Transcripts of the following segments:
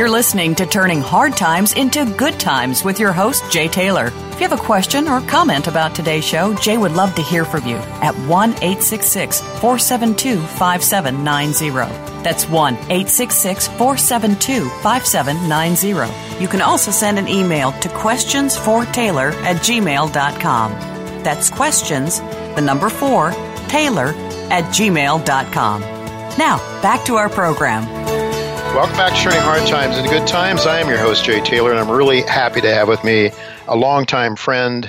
You're listening to Turning Hard Times into Good Times with your host, Jay Taylor. If you have a question or comment about today's show, Jay would love to hear from you at 1-866-472-5790. That's 1-866-472-5790. You can also send an email to questionsfortaylor@gmail.com. That's questions, the number 4, Taylor@gmail.com. Now, back to our program. Welcome back to Turning Hard Times into Good Times. I am your host, Jay Taylor, and I'm really happy to have with me a longtime friend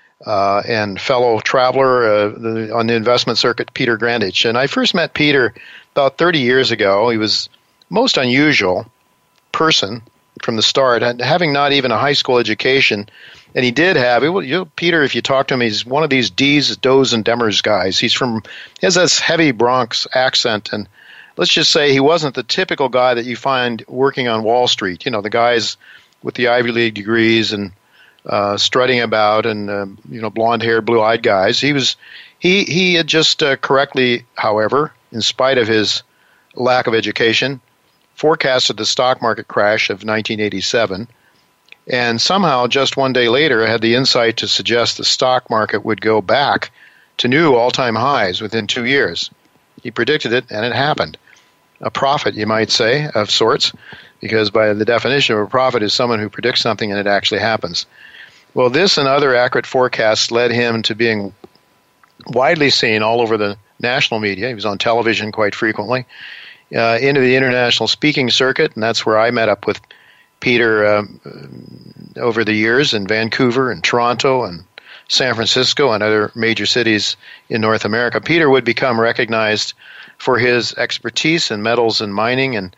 and fellow traveler on the investment circuit, Peter Grandich. And I first met Peter about 30 years ago. He was a most unusual person from the start, having not even a high school education. And he did have, Peter, if you talk to him, he's one of these D's, Does, and Demers guys. He has this heavy Bronx accent, and let's just say he wasn't the typical guy that you find working on Wall Street. You know, the guys with the Ivy League degrees and strutting about and, blonde-haired, blue-eyed guys. He had just correctly, however, in spite of his lack of education, forecasted the stock market crash of 1987, and somehow just one day later had the insight to suggest the stock market would go back to new all-time highs within 2 years. He predicted it, and it happened. A prophet, you might say, of sorts, because by the definition of a prophet is someone who predicts something and it actually happens. Well, this and other accurate forecasts led him to being widely seen all over the national media. He was on television quite frequently, into the international speaking circuit, and that's where I met up with Peter over the years in Vancouver and Toronto and San Francisco and other major cities in North America. Peter would become recognized for his expertise in metals and mining, and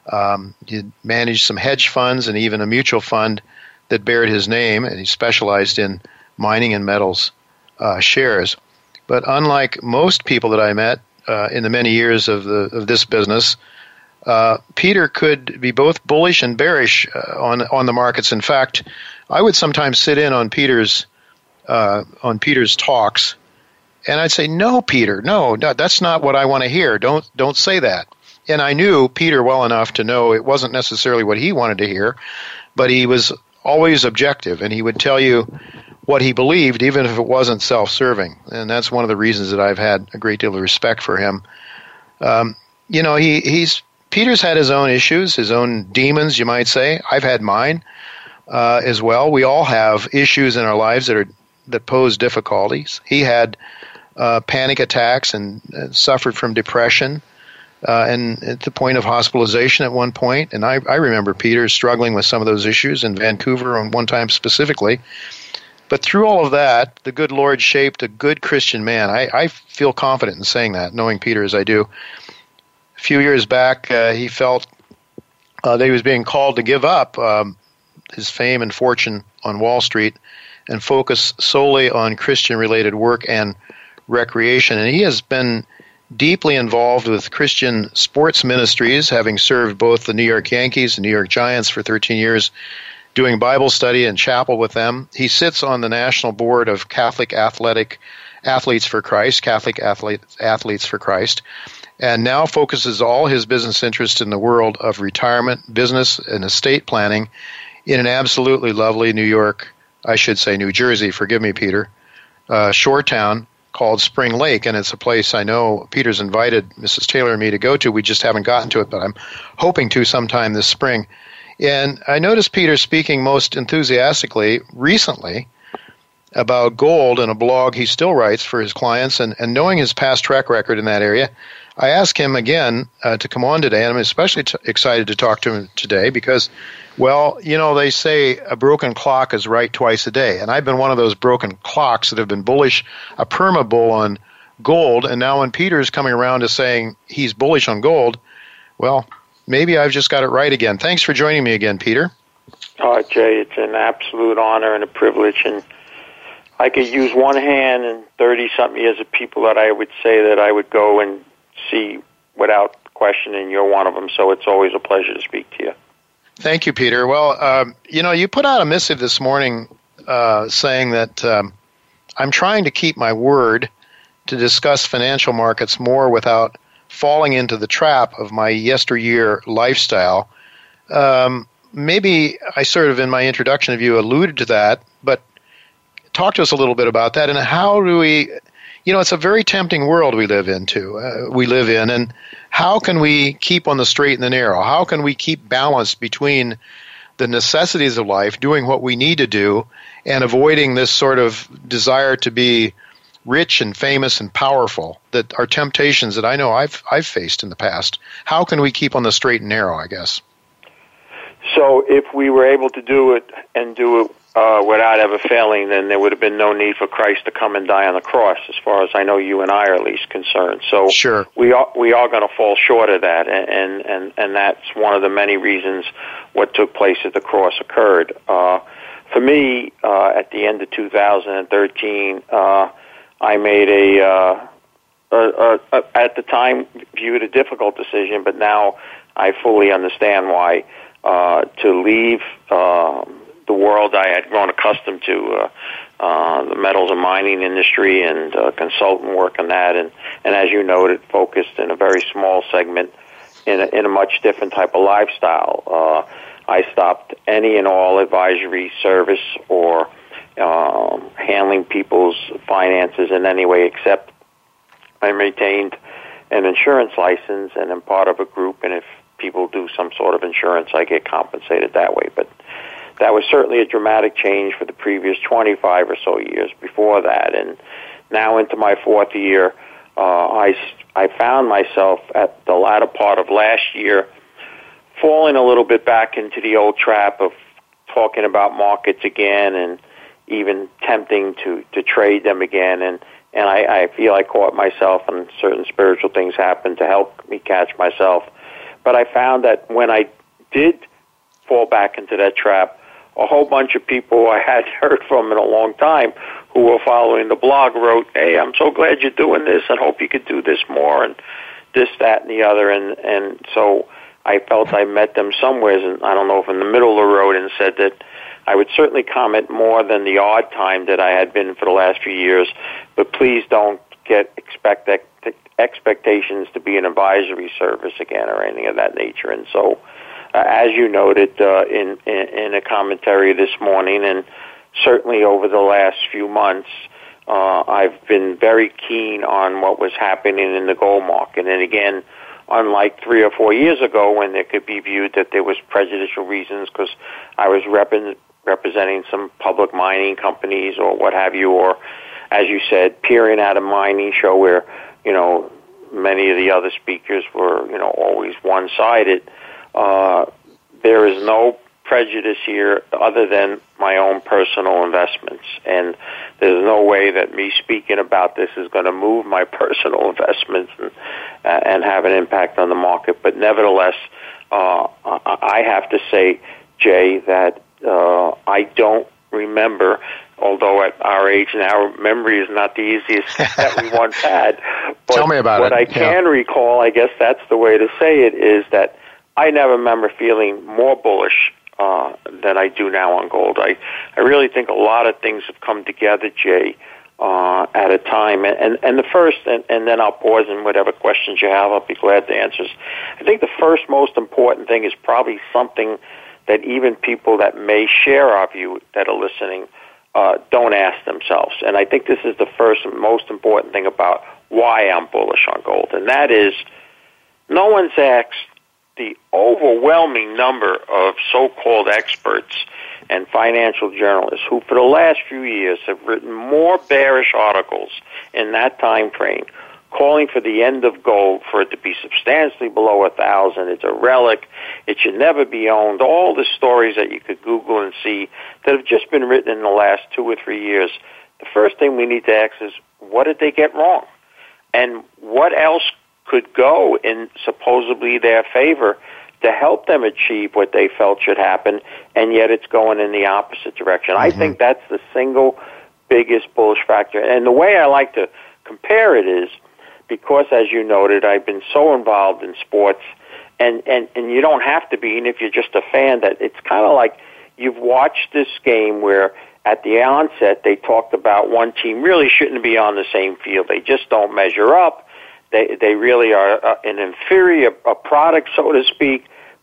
he managed some hedge funds and even a mutual fund that bared his name, and he specialized in mining and metals shares. But unlike most people that I met in the many years of this business, Peter could be both bullish and bearish on the markets. In fact, I would sometimes sit in on Peter's talks, and I'd say, "No, Peter, no, that's not what I want to hear. Don't say that." And I knew Peter well enough to know it wasn't necessarily what he wanted to hear, but he was always objective, and he would tell you what he believed, even if it wasn't self-serving. And that's one of the reasons that I've had a great deal of respect for him. Peter's had his own issues, his own demons, you might say. I've had mine as well. We all have issues in our lives that pose difficulties. He had panic attacks and suffered from depression, and at the point of hospitalization at one point. And I remember Peter struggling with some of those issues in Vancouver on one time specifically. But through all of that, the good Lord shaped a good Christian man. I feel confident in saying that, knowing Peter as I do. A few years back, he felt that he was being called to give up his fame and fortune on Wall Street and focus solely on Christian-related work and recreation. And he has been deeply involved with Christian sports ministries, having served both the New York Yankees and New York Giants for 13 years, doing Bible study and chapel with them. He sits on the national board of Catholic Athletes for Christ, and now focuses all his business interests in the world of retirement, business, and estate planning in an absolutely lovely New Jersey, forgive me, Peter, shore town called Spring Lake, and it's a place I know Peter's invited Mrs. Taylor and me to go to. We just haven't gotten to it, but I'm hoping to sometime this spring. And I noticed Peter speaking most enthusiastically recently about gold in a blog he still writes for his clients, and knowing his past track record in that area, I asked him again to come on today, and I'm especially excited to talk to him today because, well, they say a broken clock is right twice a day, and I've been one of those broken clocks that have been bullish, a perma bull on gold, and now when Peter's coming around to saying he's bullish on gold, well, maybe I've just got it right again. Thanks for joining me again, Peter. Jay, it's an absolute honor and a privilege, and I could use one hand and 30-something years of people that I would say that I would go and see without question, and you're one of them, so it's always a pleasure to speak to you. Thank you, Peter. Well, you put out a missive this morning saying that I'm trying to keep my word to discuss financial markets more without falling into the trap of my yesteryear lifestyle, Maybe I sort of, in my introduction of you, alluded to that, but talk to us a little bit about that, and how do we, it's a very tempting world we live in, and how can we keep on the straight and the narrow? How can we keep balance between the necessities of life, doing what we need to do, and avoiding this sort of desire to be rich and famous and powerful that are temptations that I know I've faced in the past? How can we keep on the straight and narrow, I guess? So if we were able to do it and do it without ever failing, then there would have been no need for Christ to come and die on the cross, as far as I know you and I are at least concerned. So sure. we are going to fall short of that, and that's one of the many reasons what took place at the cross occurred. For me, at the end of 2013, I made at the time viewed a difficult decision, but now I fully understand why. To leave the world I had grown accustomed to, the metals and mining industry, and consultant work on that, and as you noted, focused in a very small segment in a much different type of lifestyle. I stopped any and all advisory service or handling people's finances in any way, except I maintained an insurance license and am part of a group, and if people do some sort of insurance, I get compensated that way. But that was certainly a dramatic change for the previous 25 or so years before that. And now into my fourth year, I found myself at the latter part of last year falling a little bit back into the old trap of talking about markets again and even tempting to trade them again. And I feel I caught myself, and certain spiritual things happened to help me catch myself. But I found that when I did fall back into that trap, a whole bunch of people I hadn't heard from in a long time who were following the blog wrote, "Hey, I'm so glad you're doing this and hope you could do this more," and this, that, and the other. And so I felt I met them somewhere, and I don't know if in the middle of the road, and said that I would certainly comment more than the odd time that I had been for the last few years, but please don't expectations to be an advisory service again or anything of that nature. And so, as you noted in a commentary this morning, and certainly over the last few months, I've been very keen on what was happening in the gold market. And again, unlike 3 or 4 years ago when there could be viewed that there was prejudicial reasons because I was representing some public mining companies or what have you, or, as you said, peering at a mining show where, many of the other speakers were, always one-sided. There is no prejudice here other than my own personal investments. And there's no way that me speaking about this is going to move my personal investments and have an impact on the market. But nevertheless, I have to say, Jay, that I don't remember, although at our age now, memory is not the easiest that we once had. But tell me about what it. I can recall, I guess that's the way to say it, is that I never remember feeling more bullish than I do now on gold. I really think a lot of things have come together, Jay, at a time. And the first, and then I'll pause, and whatever questions you have, I'll be glad to answer. I think the first most important thing is probably something that even people that may share our view that are listening don't ask themselves. And I think this is the first and most important thing about why I'm bullish on gold. And that is, no one's asked the overwhelming number of so-called experts and financial journalists who for the last few years have written more bearish articles in that time frame calling for the end of gold, for it to be substantially below 1,000. It's a relic. It should never be owned. All the stories that you could Google and see that have just been written in the last 2 or 3 years. The first thing we need to ask is, what did they get wrong? And what else could go in supposedly their favor to help them achieve what they felt should happen, and yet it's going in the opposite direction? I think that's the single biggest bullish factor. And the way I like to compare it is, because, as you noted, I've been so involved in sports, and you don't have to be, and if you're just a fan, that it's kind of like you've watched this game where at the onset they talked about one team really shouldn't be on the same field. They just don't measure up. They really are an inferior product, so to speak.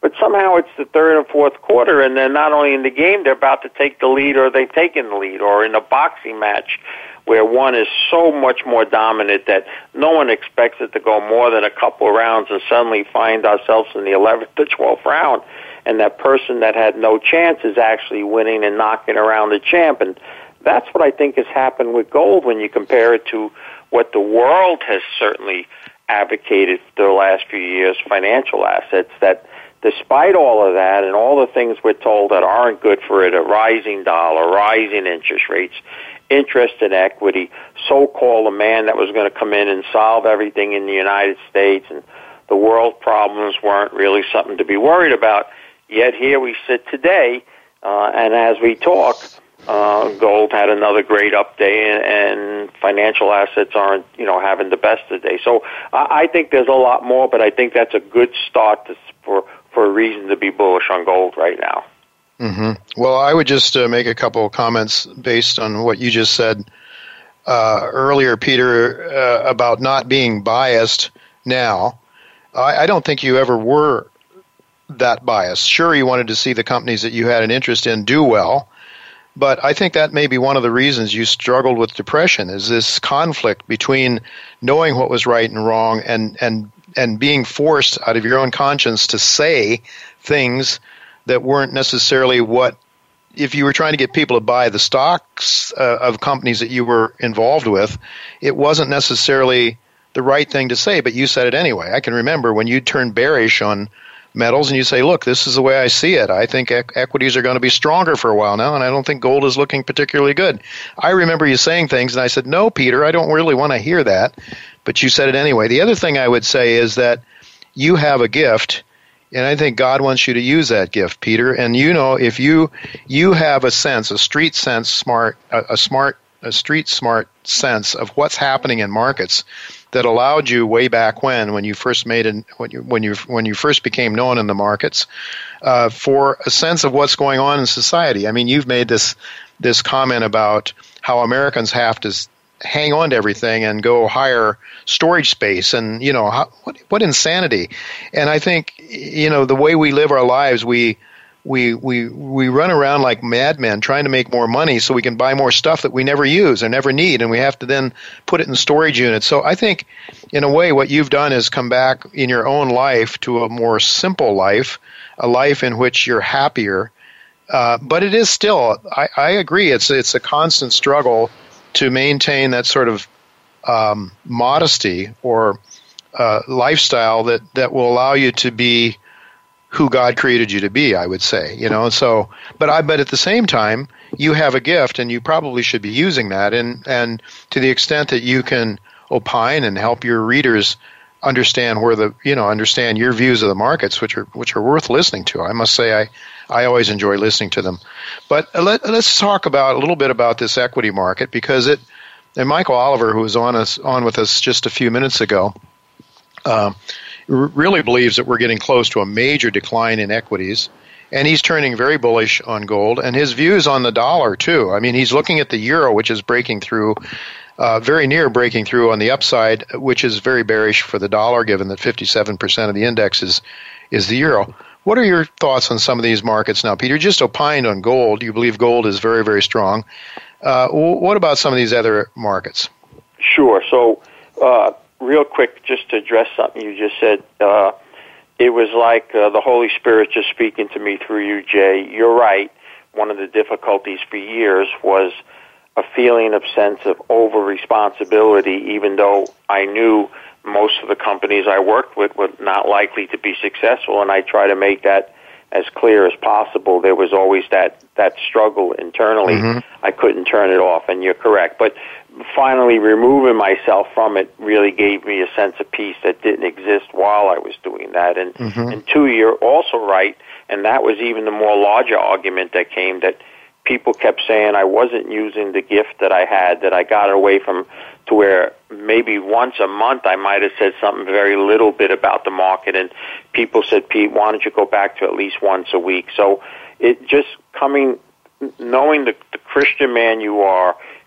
but somehow it's the third and fourth quarter, and they're not only in the game, they're about to take the lead, or they've taken the lead, or in a boxing match where one is so much more dominant that no one expects it to go more than a couple of rounds, and suddenly find ourselves in the 11th to 12th round, and that person that had no chance is actually winning and knocking around the champ. And that's what I think has happened with gold when you compare it to what the world has certainly advocated for the last few years, financial assets, that despite all of that and all the things we're told that aren't good for it, a rising dollar, rising interest rates, interest in equity, so-called a man that was going to come in and solve everything in the United States, and the world problems weren't really something to be worried about. Yet here we sit today, and as we talk, gold had another great up day, and financial assets aren't, having the best of the day. So I think there's a lot more, but I think that's a good start for a reason to be bullish on gold right now. Mm-hmm. Well, I would just make a couple of comments based on what you just said earlier, Peter, about not being biased now. I don't think you ever were that biased. Sure, you wanted to see the companies that you had an interest in do well, but I think that may be one of the reasons you struggled with depression, is this conflict between knowing what was right and wrong and being forced out of your own conscience to say things that weren't necessarily what, if you were trying to get people to buy the stocks of companies that you were involved with, it wasn't necessarily the right thing to say, but you said it anyway. I can remember when you turned bearish on metals and you say, look, this is the way I see it. I think equities are going to be stronger for a while now, and I don't think gold is looking particularly good. I remember you saying things, and I said, no, Peter, I don't really want to hear that, but you said it anyway. The other thing I would say is that you have a gift, and I think God wants you to use that gift, Peter. And if you have a sense, a street smart sense of what's happening in markets that allowed you way back when you first when you first became known in the markets, for a sense of what's going on in society. I mean, you've made this comment about how Americans have to hang on to everything and go hire storage space, and what insanity. And I think the way we live our lives, we run around like madmen trying to make more money so we can buy more stuff that we never use or never need, and we have to then put it in storage units. So I think in a way what you've done is come back in your own life to a more simple life, a life in which you're happier. But it is still, I agree, it's a constant struggle to maintain that sort of modesty or lifestyle that will allow you to be who God created you to be, I would say. So, but at the same time, you have a gift, and you probably should be using that. And to the extent that you can opine and help your readers understand understand your views of the markets, which are worth listening to. I must say, I always enjoy listening to them. But let's talk a little bit about this equity market, because and Michael Oliver, who was on with us just a few minutes ago, really believes that we're getting close to a major decline in equities, and he's turning very bullish on gold, and his views on the dollar too. I mean, he's looking at the euro, which is breaking through, very near breaking through on the upside, which is very bearish for the dollar, given that 57% of the index is the euro. What are your thoughts on some of these markets now, Peter? Just opined on gold. You believe gold is very, very strong. What about some of these other markets? Sure. So, real quick, just to address something you just said, it was like the Holy Spirit just speaking to me through you, Jay. You're right. One of the difficulties for years was a feeling of sense of over-responsibility, even though I knew most of the companies I worked with were not likely to be successful, and I try to make that as clear as possible. There was always that struggle internally. Mm-hmm. I couldn't turn it off, and you're correct. But finally removing myself from it really gave me a sense of peace that didn't exist while I was doing that. And, and two, you're also right, and that was even the more larger argument that came, that people kept saying I wasn't using the gift that I had, that I got away from, to where maybe once a month I might have said something very little bit about the market, and people said, Pete, why don't you go back to at least once a week? So it just knowing the Christian man you are,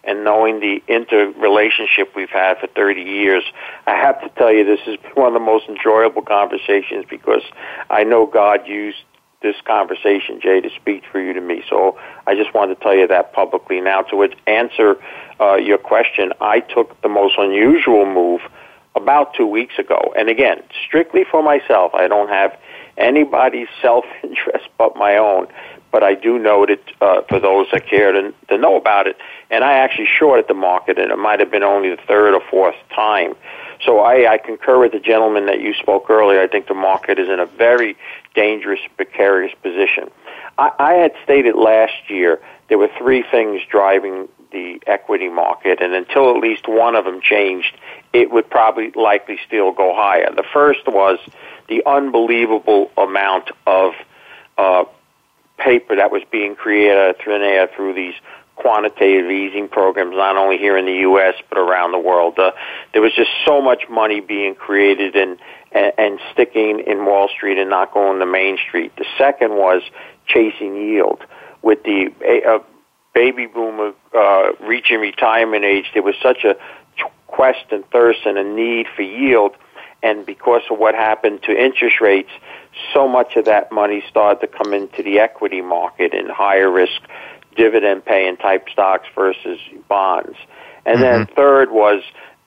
and knowing the interrelationship we've had for 30 years, I have to tell you this has been one of the most enjoyable conversations because I know God used this conversation, Jay, to speak for you to me. So I just wanted to tell you that publicly. Now, to answer your question, I took the most unusual move about 2 weeks ago. And again, strictly for myself. I don't have anybody's self-interest but my own. But I do note it for those that care to know about it. And I actually shorted the market, and it might have been only the third or fourth time. So I concur with the gentleman that you spoke earlier. I think the market is in a very dangerous, precarious position. I had stated last year there were three things driving the equity market, and until at least one of them changed, it would probably likely still go higher. The first was the unbelievable amount of paper that was being created through these quantitative easing programs, not only here in the U.S., but around the world. There was just so much money being created and sticking in Wall Street and not going to Main Street. The second was chasing yield. With the baby boomer reaching retirement age, there was such a quest and thirst and a need for yield, and because of what happened to interest rates, so much of that money started to come into the equity market in higher risk dividend paying type stocks versus bonds. And then third was,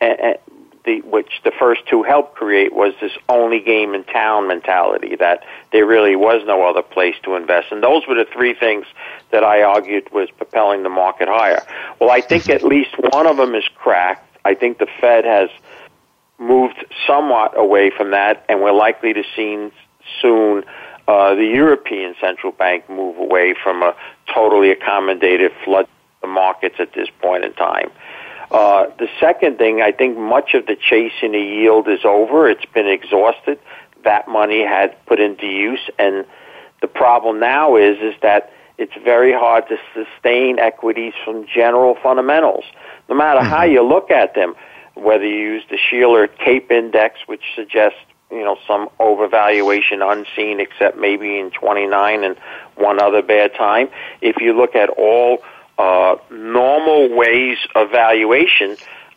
which the first two helped create, was this only game in town mentality, that there really was no other place to invest. And those were the three things that I argued was propelling the market higher. Well, I think at least one of them is cracked. I think the Fed has moved somewhat away from that, and we're likely to see soon the European Central Bank move away from a totally accommodative flood the markets at this point in time. The second thing, I think much of the chasing the yield is over. It's been exhausted. That money had put into use, and the problem now is that it's very hard to sustain equities from general fundamentals. No matter how you look at them, whether you use the Shiller CAPE Index, which suggests some overvaluation unseen except maybe in 29 and one other bad time. If you look at all normal ways of valuation,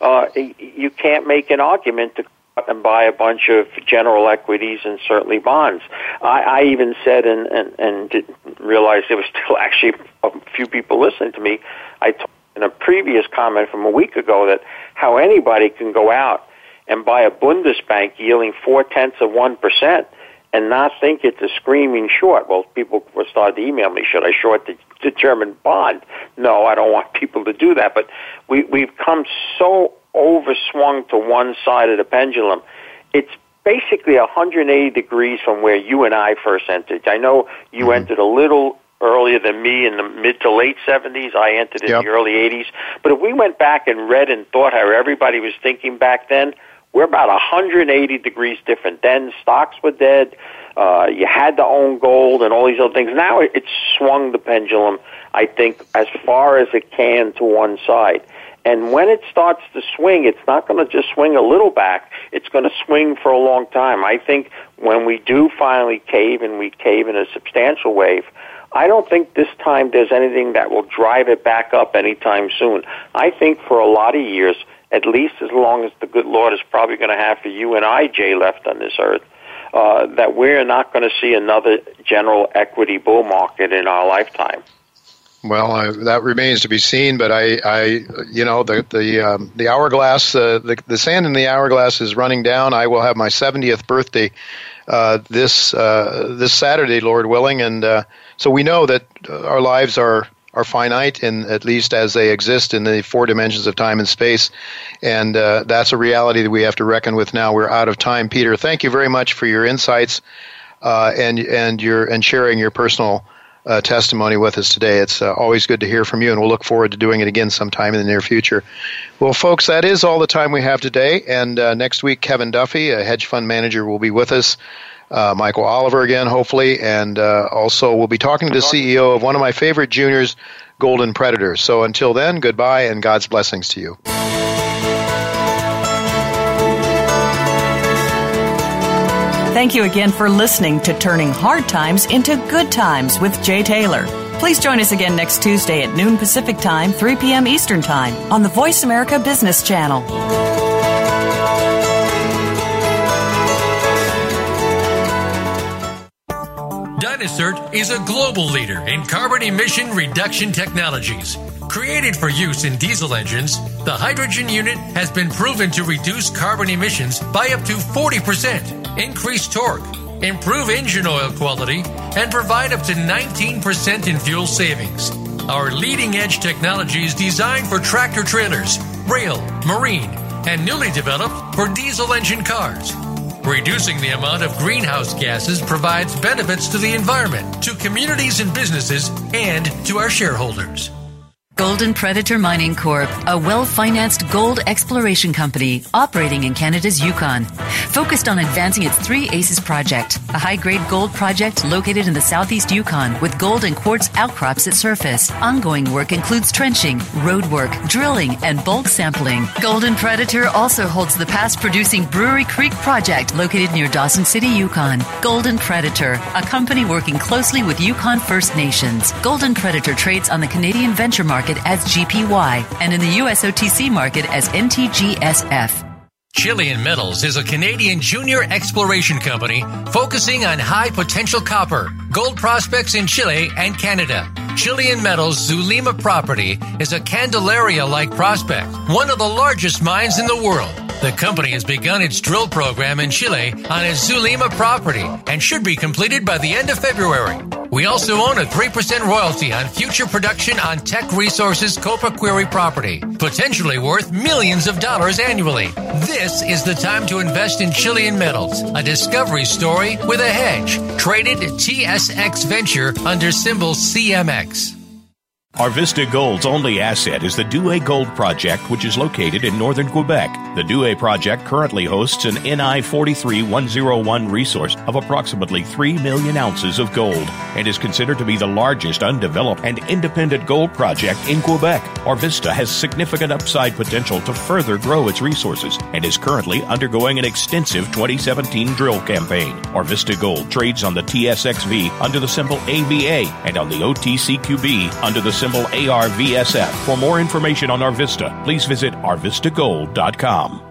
you can't make an argument to cut and buy a bunch of general equities and certainly bonds. I even said, and didn't realize there was still actually a few people listening to me, I told in a previous comment from a week ago that how anybody can go out and buy a Bundesbank yielding 0.4% and not think it's a screaming short. Well, people were starting to email me, should I short the German bond? No, I don't want people to do that. But we've come so overswung to one side of the pendulum. It's basically 180 degrees from where you and I first entered. I know you entered a little earlier than me in the mid to late 70s. I entered in the early 80s. But if we went back and read and thought how everybody was thinking back then, we're about 180 degrees different. Then stocks were dead. You had to own gold and all these other things. Now it's swung the pendulum, I think, as far as it can to one side. And when it starts to swing, it's not going to just swing a little back. It's going to swing for a long time. I think when we do finally cave, and we cave in a substantial wave, I don't think this time there's anything that will drive it back up anytime soon. I think for a lot of years, at least as long as the good Lord is probably going to have for you and I, Jay, left on this earth, that we're not going to see another general equity bull market in our lifetime. Well, that remains to be seen, but the hourglass, the sand in the hourglass is running down. I will have my 70th birthday this Saturday, Lord willing, and so we know that our lives are finite, in at least as they exist in the four dimensions of time and space, and that's a reality that we have to reckon with now. We're out of time. Peter, thank you very much for your insights and sharing your personal testimony with us today. It's always good to hear from you, and we'll look forward to doing it again sometime in the near future. Well, folks, that is all the time we have today, and next week Kevin Duffy, a hedge fund manager, will be with us. Michael Oliver again, hopefully, and also we'll be talking to the CEO of one of my favorite juniors, Golden Predator. So until then, goodbye and God's blessings to you. Thank you again for listening to Turning Hard Times into Good Times with Jay Taylor. Please join us again next Tuesday at noon Pacific Time, 3 p.m. Eastern Time on the Voice America Business Channel. Dynacert is a global leader in carbon emission reduction technologies. Created for use in diesel engines, the hydrogen unit has been proven to reduce carbon emissions by up to 40%, increase torque, improve engine oil quality, and provide up to 19% in fuel savings. Our leading-edge technology is designed for tractor-trailers, rail, marine, and newly developed for diesel engine cars. Reducing the amount of greenhouse gases provides benefits to the environment, to communities and businesses, and to our shareholders. Golden Predator Mining Corp., a well-financed gold exploration company operating in Canada's Yukon, focused on advancing its 3 ACES project, a high-grade gold project located in the southeast Yukon with gold and quartz outcrops at surface. Ongoing work includes trenching, road work, drilling, and bulk sampling. Golden Predator also holds the past-producing Brewery Creek project located near Dawson City, Yukon. Golden Predator, a company working closely with Yukon First Nations. Golden Predator trades on the Canadian venture market as GPY and in the US OTC market as NTGSF. Chilean Metals is a Canadian junior exploration company focusing on high-potential copper, gold prospects in Chile and Canada. Chilean Metals' Zulema property is a Candelaria-like prospect, one of the largest mines in the world. The company has begun its drill program in Chile on its Zulema property and should be completed by the end of February. We also own a 3% royalty on future production on Teck Resources' Copaquiri property, potentially worth millions of dollars annually. This is the time to invest in Chilean Metals, a discovery story with a hedge, traded TSX Venture under symbol CMX. Arvista Gold's only asset is the Douay Gold Project, which is located in northern Quebec. The Douay Project currently hosts an NI 43101 resource of approximately 3 million ounces of gold and is considered to be the largest undeveloped and independent gold project in Quebec. Arvista has significant upside potential to further grow its resources and is currently undergoing an extensive 2017 drill campaign. Arvista Gold trades on the TSXV under the symbol AVA and on the OTCQB under the symbol ARVSF. For more information on Arvista, please visit arvistagold.com.